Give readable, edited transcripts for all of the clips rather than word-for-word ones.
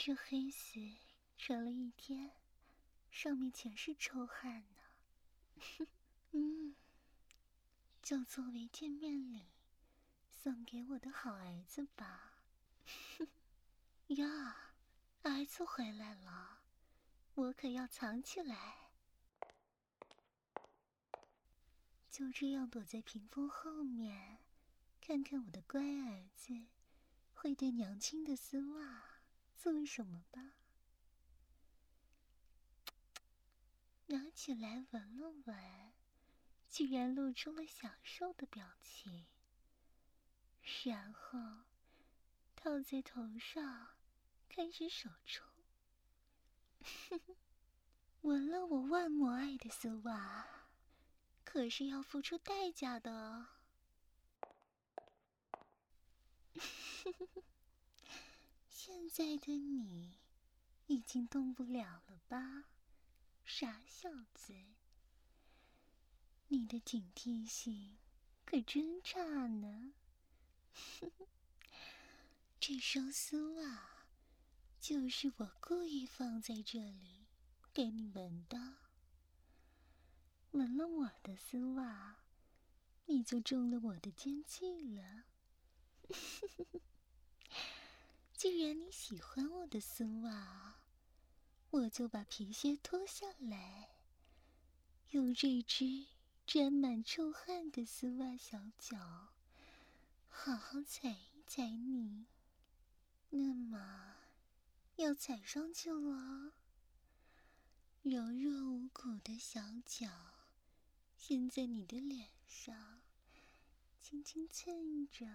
这黑丝扯了一天，上面全是臭汗呢。就作为见面礼，送给我的好儿子吧。呀，儿子回来了，我可要藏起来。就这样躲在屏风后面，看看我的乖儿子会对娘亲的丝袜做什么吧。拿起来闻了闻，居然露出了享受的表情，然后套在头上开始手抽。闻了我万摩爱的丝袜，可是要付出代价的哦。现在的你已经动不了了吧，傻小子？你的警惕性可真差呢。这双丝袜就是我故意放在这里给你闻的。闻了我的丝袜，你就中了我的奸计了。既然你喜欢我的丝袜，我就把皮靴脱下来，用这只沾满臭汗的丝袜小脚好好踩一踩你。那么要踩上去了，柔弱无骨的小脚先在你的脸上轻轻蹭着，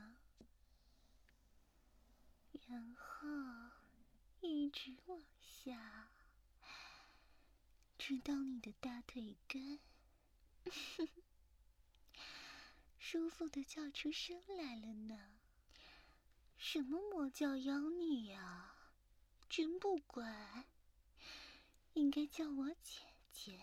然后一直往下，直到你的大腿根舒服的叫出声来了呢。什么魔教妖女呀，真不乖，应该叫我姐姐。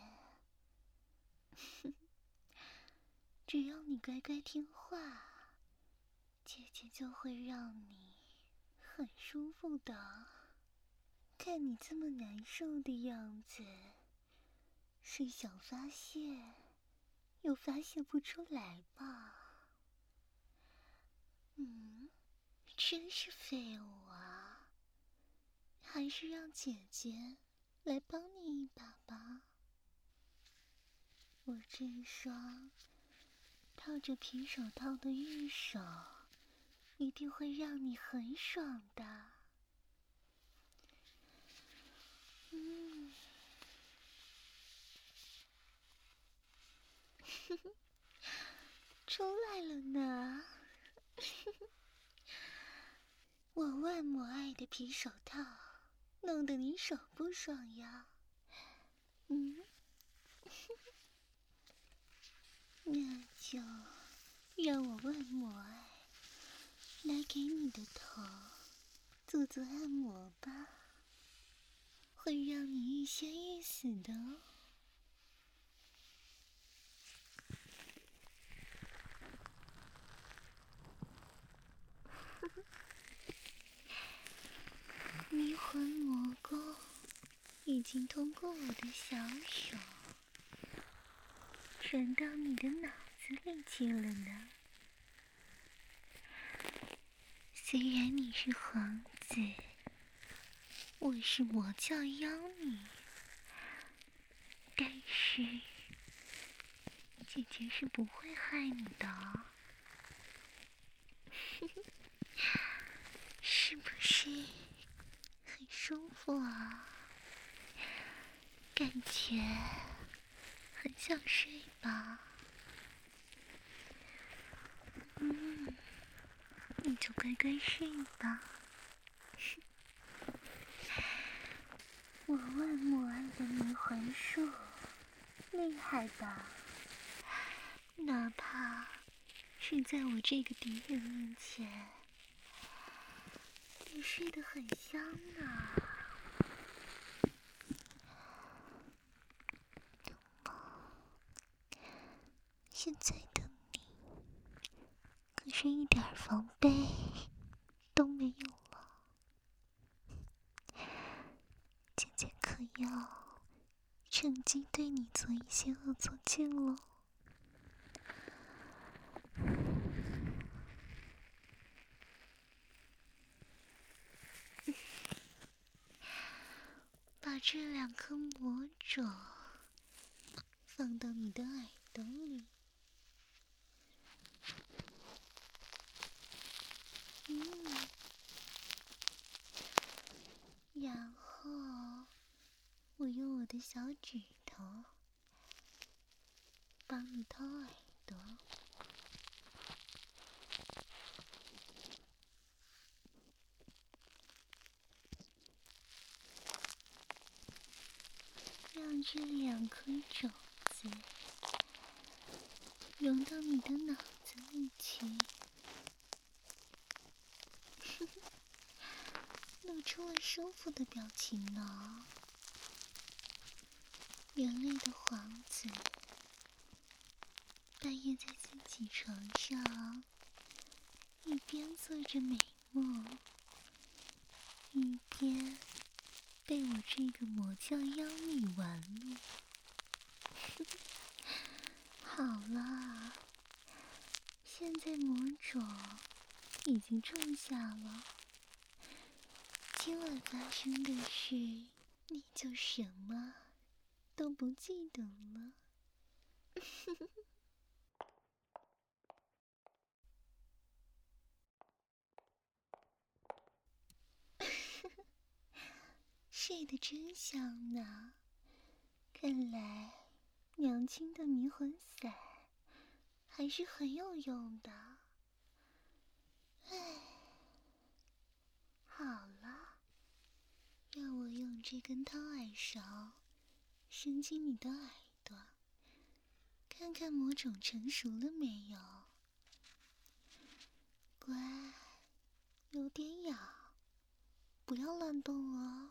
只要你乖乖听话，姐姐就会让你很舒服的。看你这么难受的样子，是想发泄又发泄不出来吧？真是废物啊！还是让姐姐来帮你一把吧。我这双套着皮手套的玉手一定会让你很爽的。出来了呢。我万摩爱的皮手套弄得你爽不爽呀？那就让我万摩爱来给你的头做做按摩吧，会让你欲仙欲死的哦。迷魂魔功已经通过我的小手传到你的脑子里去了呢。虽然你是皇子，我是魔教妖女，但是姐姐是不会害你的哦。是不是很舒服啊？感觉很想睡吧？你就乖乖睡吧。我万摩爱的迷魂术厉害吧？哪怕是在我这个敌人面前，也睡得很香呢。现在的你可是一点防备都没有了。 可要趁机对你做一些恶作剧喽。把这2颗魔种放到你的耳朵里，然后我用我的小指头帮你掏耳朵，让这2颗种子融到你的脑子里去。露出了舒服的表情呢。人类的皇子半夜在自己床上，一边做着美梦，一边被我这个魔教妖女玩弄。好了，现在魔种已经种下了，今晚发生的事，你就什么都不记得了。睡得真香呢，看来娘亲的迷魂散还是很有用的。唉，好了，让我用这根掏耳勺伸进你的耳朵，看看魔种成熟了没有。乖，有点痒，不要乱动哦。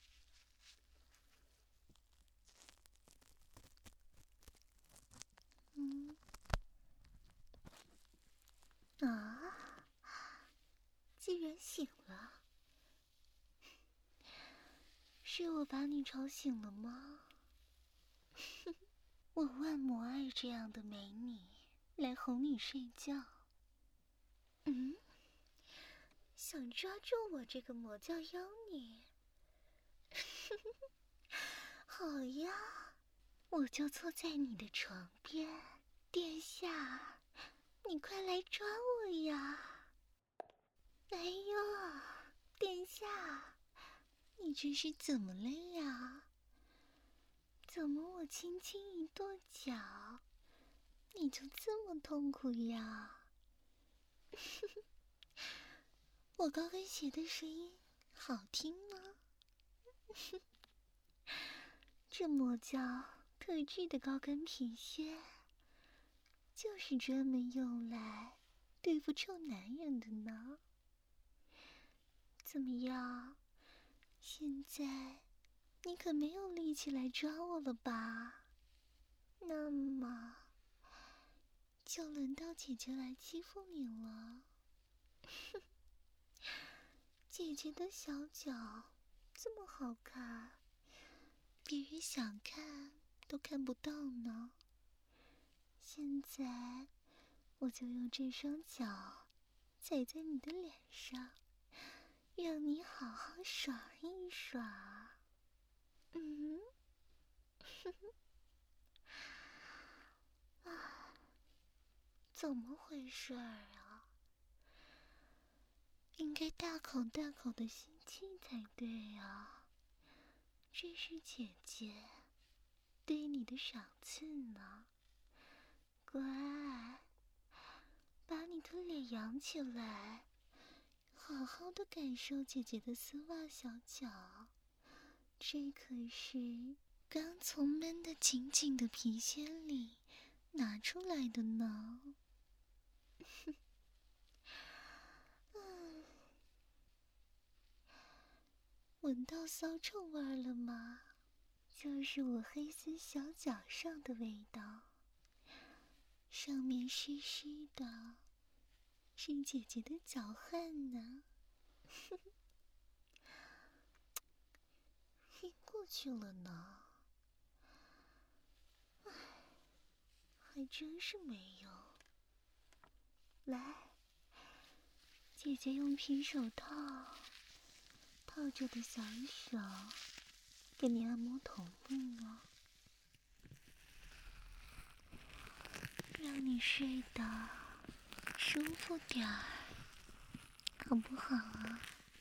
啊，既然醒了，是我把你吵醒了吗？我万魔爱这样的美女来哄你睡觉。想抓住我这个魔教妖女？好呀，我就坐在你的床边，殿下，你快来抓我呀！哎呦，殿下，你这是怎么了呀？怎么我轻轻一跺脚，你就这么痛苦呀？我高跟鞋的声音好听吗？这魔教特制的高跟皮靴，就是专门用来对付臭男人的呢。怎么样？现在你可没有力气来抓我了吧？那么，就轮到姐姐来欺负你了。姐姐的小脚这么好看，别人想看都看不到呢。现在，我就用这双脚踩在你的脸上，让你好好爽一爽。怎么回事啊？应该大口大口的吸气才对啊！这是姐姐对你的赏赐呢。乖，把你的脸扬起来，好好的感受姐姐的丝袜小脚。这可是刚从闷得紧紧的皮靴里拿出来的呢。闻到骚臭味了吗？就是我黑丝小脚上的味道，上面湿湿的，是姐姐的脚汗呢。过过去了呢？唉，还真是没有。来，姐姐用皮手套套着的小手，给你按摩头部哦，让你睡得舒服点儿，好不好啊？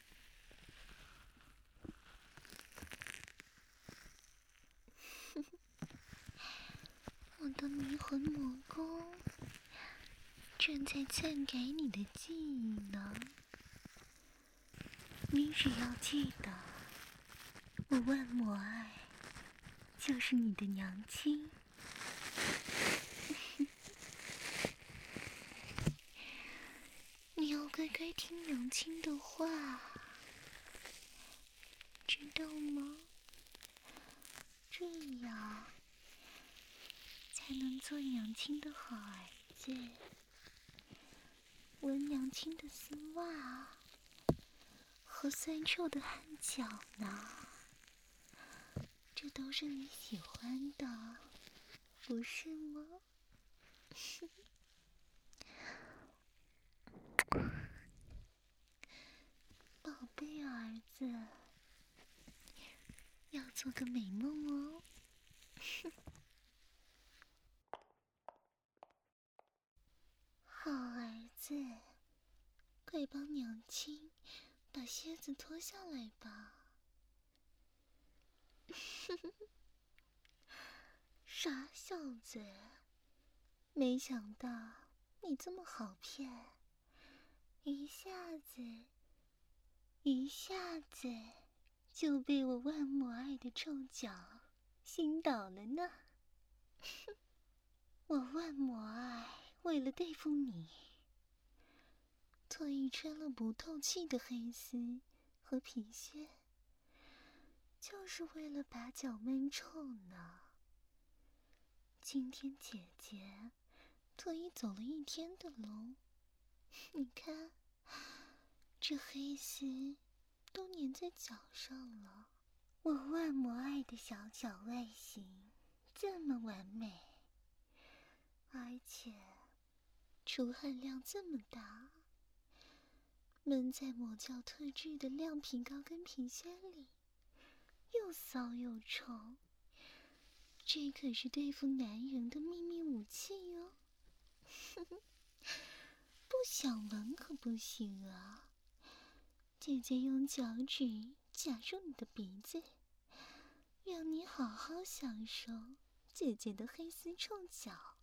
我的迷魂魔功正在篡改你的记忆呢。你只要记得，我万魔爱就是你的娘亲。你要乖乖听娘亲的话，知道吗？这样才能做娘亲的好儿子，闻娘亲的丝袜和酸臭的汗脚呢。这都是你喜欢的，不是吗？宝贝儿子，要做个美梦哦。好儿子，快帮娘亲把靴子脱下来吧。傻小子，没想到你这么好骗，一下子就被我万魔爱的臭脚熏倒了呢。我万魔爱为了对付你，特意穿了不透气的黑丝和皮靴，就是为了把脚闷臭呢。今天姐姐特意走了一天的路，你看，这黑丝都粘在脚上了。我万魔爱的小脚外形这么完美，而且出汗量这么大，闷在魔教特制的亮皮高跟皮靴里，又骚又臭，这可是对付男人的秘密武器哟。不想闻可不行啊！姐姐用脚趾夹住你的鼻子，让你好好享受姐姐的黑丝臭脚。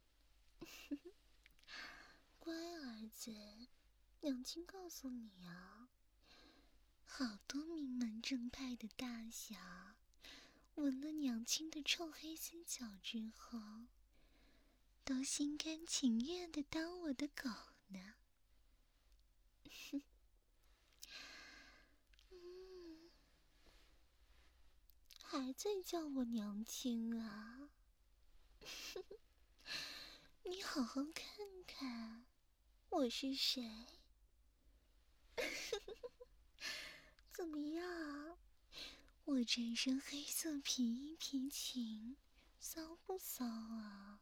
乖儿子，娘亲告诉你啊，好多名门正派的大侠闻了娘亲的臭黑丝脚之后，都心甘情愿地当我的狗呢。还在叫我娘亲啊？你好好看看我是谁。怎么样？我这身黑色皮衣皮裙骚不骚啊？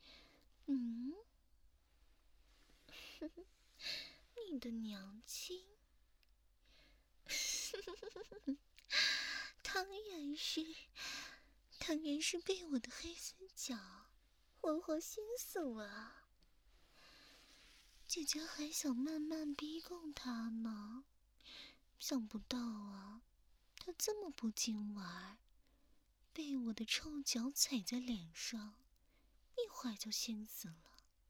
你的娘亲当然是被我的黑丝脚活活熏死了。姐姐还想慢慢逼供他呢，想不到啊，他这么不经玩，被我的臭脚踩在脸上，一会儿就熏死了。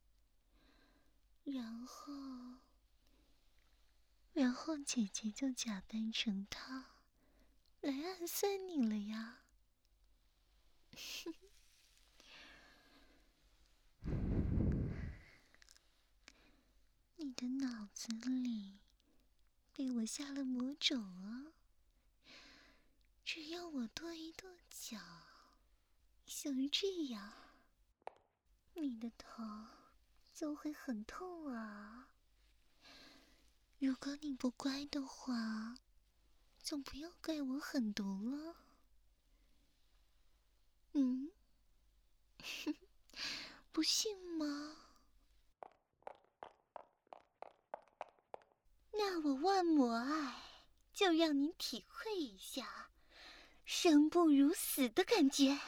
然后姐姐就假扮成他来暗算你了呀。你的脑子里被我下了魔种啊！只要我跺一跺脚，像这样，你的头就会很痛啊。如果你不乖的话，就不要怪我狠毒了。 嗯，不信吗？那我万母爱就让你体会一下生不如死的感觉。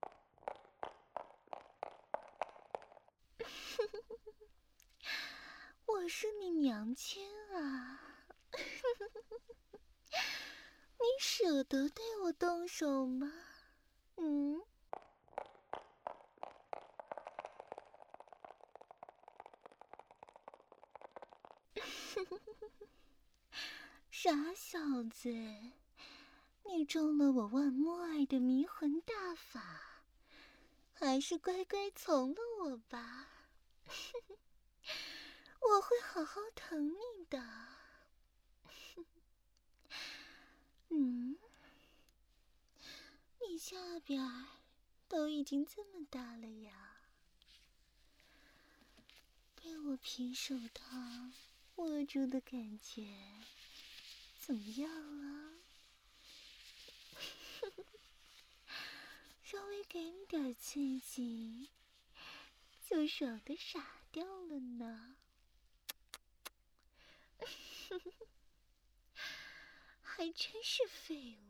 我是你娘亲啊，你舍得对我动手吗？嗯？傻小子，你中了我万莫爱的迷魂大法，还是乖乖从了我吧。我会好好疼你的。嗯，你下边都已经这么大了呀，被我皮手套握住的感觉怎么样啊？稍微给你点刺激，就爽得傻掉了呢。还真是废